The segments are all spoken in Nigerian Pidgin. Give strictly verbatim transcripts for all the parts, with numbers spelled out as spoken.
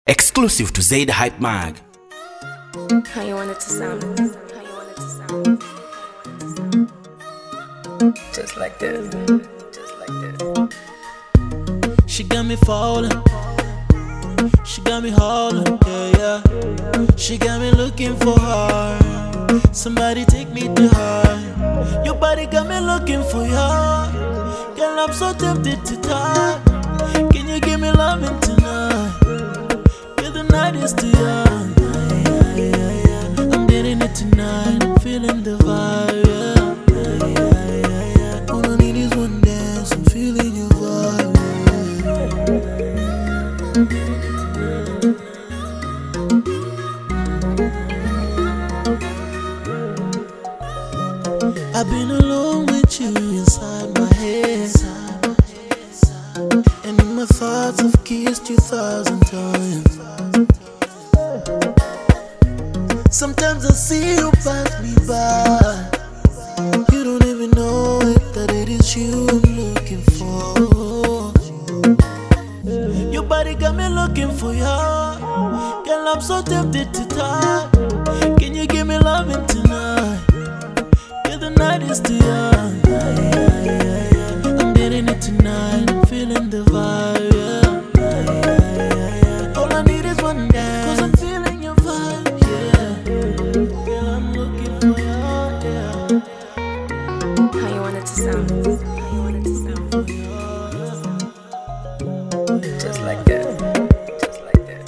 Exclusive to Zaid Hype Mag. How you want it to sound? How you want it to sound? Just like this. Just like this. She got me falling. She got me hauling. Yeah, yeah. She got me looking for her. Somebody take me to her. Your body got me looking for you. Girl, I'm so tempted to talk. Can you give me loving tonight? Yeah, the night is too young. Yeah, yeah, yeah. I'm getting it tonight. I'm feeling the vibe. Yeah, yeah, yeah, yeah, yeah. All I need is one dance. I'm feeling your vibe. I've been alone with you inside my head, and in my thoughts I've kissed you a thousand times. Sometimes I see you pass me by. You don't even know it, that it is you I'm looking for. Your body got me looking for you. Girl, I'm so tempted to talk. Can you give me loving tonight? Yeah, the night is too young. Yeah, yeah, yeah, yeah. I'm getting it tonight. I'm feeling the vibe. Yeah, yeah, yeah, yeah, yeah. All I need is one dance, 'cause I'm feeling your vibe. Yeah, girl, I'm looking for you. Yeah. How you want it to sound? How you want it to sound? Just like that. Just like that.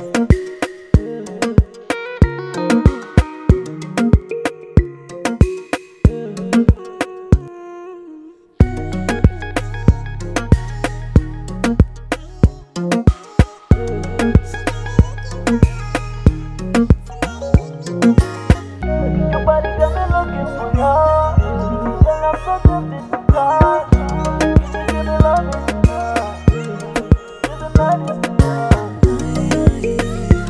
Your body got me looking for you. Girl, I'm so tempted to cry. Can you give me loving tonight? Yeah, the night is too young.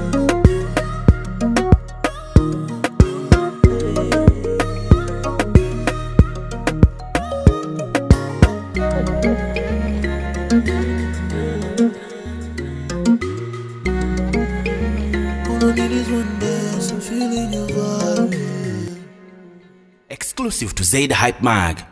All I need is one dance. I'm feeling your vibe. Exclusive to Zaid Hype Mag.